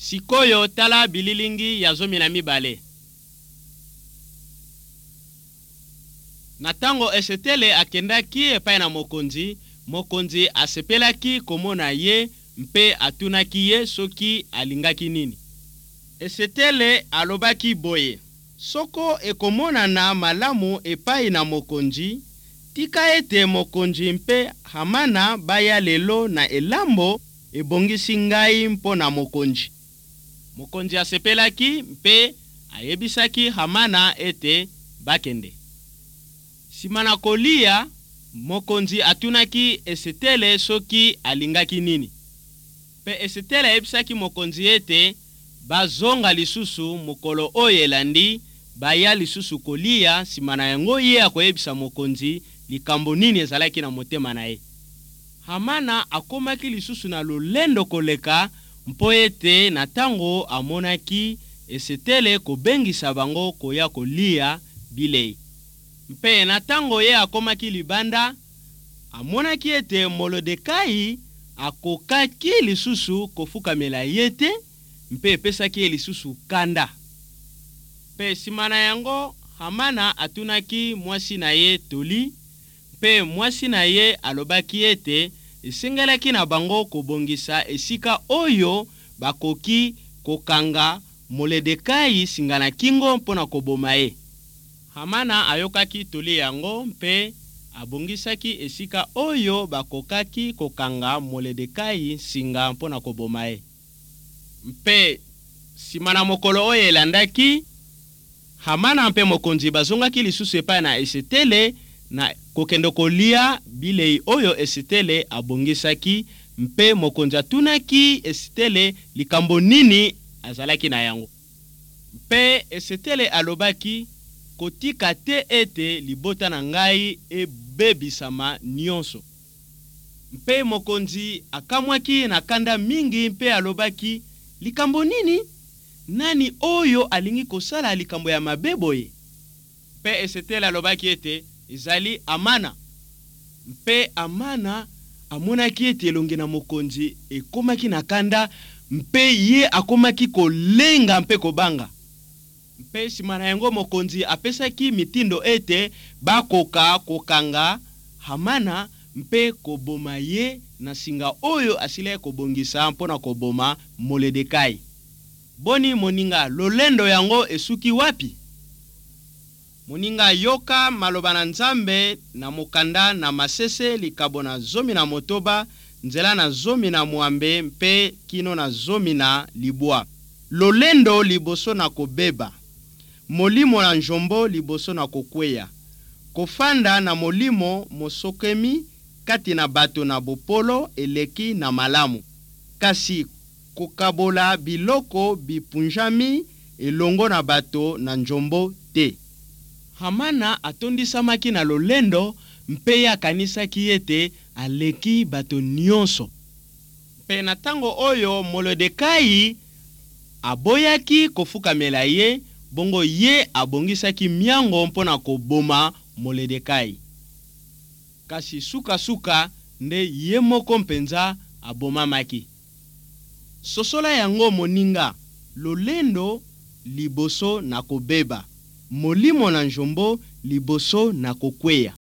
Sikoyo tala bililingi ya 12. Na tango Esitele akendaki epai na mokonzi, mokonzi asepelaki komona ye mpe atunaki ye soki alingaki nini. Esitele alobaki boye: soko ekomonana malamu epai na mokonzi, tika ete mokonzi mpe Hamana baya lelo na elambo ebongisi ngai mpo na mokonzi. Mokonzi asepelaki mpe ayebisaki Hamana ete bakende. Sima na kolia, mokonzi atunaki Esitele soki alingaki nini. Pe Esitele ayebisaki mokonzi ete bazonga lisusu mokolo oyo elandi, baya lisusu kolia. Sima na yango ye akoyebisa mokonzi likambo nini ezalaki na motema na ye. Hamana akomaki lisusu na lolendo koleka mpo ete na tango amonaki Esitele kobengisa bango koya kolia bilei. Mpe na tango ye akomaki libanda, amonaki ete Molodekayi akokaki lisusu kofukamela ye te, mpe epesaki ye lisusu kanda. Mpe sima na yango Hamana atunaki mwasi na ye toli, mpe mwasi na ye alobaki ete esengelaki na bango kobongisa esika oyo bakoki kokanga Molodekayi singa na kingo mpona koboma ye. Hamana ayokaki toli yango mpe abongisaki esika oyo bakokaki kokanga Molodekayi singa mpona koboma ye. Mpe sima na mokolo oyo elandaki, Hamana mpe mokonzi bazongaki lisusu epai na Esitele na kokende kolia bilei oyo Esitele abongisaki, mpe mokonzi atunaki Esitele likambo nini azalaki na yango. Mpe Esitele alobaki: kotika te ete libota na ngai ebebisama nyonso. Mpe mokonzi akamwaki na kanda mingi mpe alobaki: likambo nini? Nani oyo alingi kosala likambo ya mabe boye? Mpe Esitele alobaki ete ezali Hamana. Mpe Hamana amonaki ete elonge na mokonzi ekomaki na kanda, mpe ye akomaki kolenga mpe kobanga. Mpe sima na yango mokonzi apesaki mitindo ete bakoka kokanga Hamana mpe koboma ye na singa oyo asile kobongisa mpona koboma Molodekayi. Boni moninga, lolendo yango esuki wapi? Moninga, yoka maloba na Nzambe na mokanda na masese likabo na 19 nzela na 12 mpe kino na 10. Lolendo liboso na kobeba, molimo na njombo liboso na kokweya, kofanda na molimo mosokemi kati na bato na bopolo eleki na malamu, kasi kokabola biloko bipunjami elongo na bato na njombo te. Hamana atondisamaki na lolendo mpe akanisaki ete aleki bato nyonso. Mpe na tango oyo Molodekayi aboyaki kofukamela ye, bongo ye abongisaki miango mpona koboma Molodekayi. Kasi suka nde ye moko mpenza abomamaki. Sosola yango moninga, lolendo liboso na kobeba, molimo na njombo liboso na kokweya.